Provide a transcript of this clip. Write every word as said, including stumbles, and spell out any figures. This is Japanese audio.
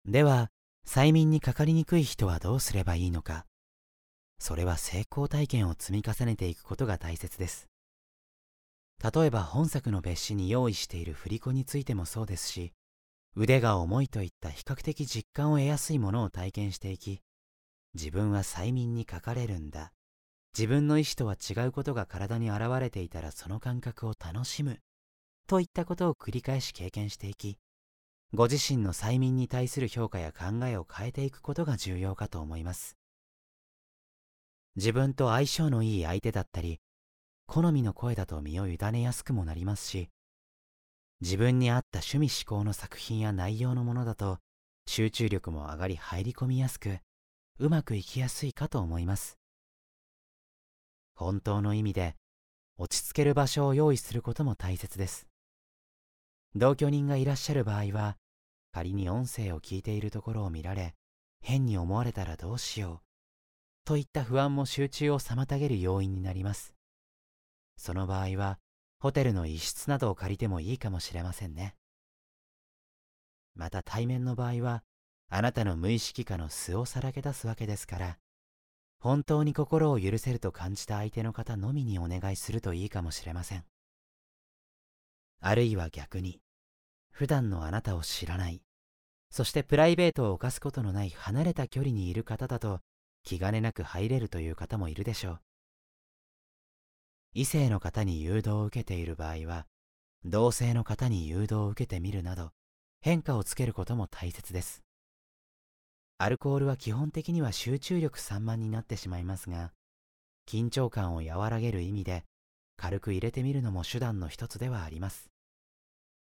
では、催眠にかかりにくい人はどうすればいいのか。それは成功体験を積み重ねていくことが大切です。例えば本作の別紙に用意している振り子についてもそうですし、腕が重いといった比較的実感を得やすいものを体験していき、自分は催眠にかかれるんだ、自分の意思とは違うことが体に現れていたらその感覚を楽しむ、といったことを繰り返し経験していき、ご自身の催眠に対する評価や考えを変えていくことが重要かと思います。自分と相性のいい相手だったり、好みの声だと身を委ねやすくもなりますし、自分に合った趣味嗜好の作品や内容のものだと集中力も上がり入り込みやすく、うまくいきやすいかと思います。本当の意味で落ち着ける場所を用意することも大切です。同居人がいらっしゃる場合は、仮に音声を聞いているところを見られ、変に思われたらどうしよう、といった不安も集中を妨げる要因になります。その場合は、ホテルの一室などを借りてもいいかもしれませんね。また対面の場合は、あなたの無意識下の素をさらけ出すわけですから、本当に心を許せると感じた相手の方のみにお願いするといいかもしれません。あるいは逆に、普段のあなたを知らない、そしてプライベートを侵すことのない離れた距離にいる方だと気兼ねなく入れるという方もいるでしょう。異性の方に誘導を受けている場合は、同性の方に誘導を受けてみるなど、変化をつけることも大切です。アルコールは基本的には集中力散漫になってしまいますが、緊張感を和らげる意味で軽く入れてみるのも手段の一つではあります。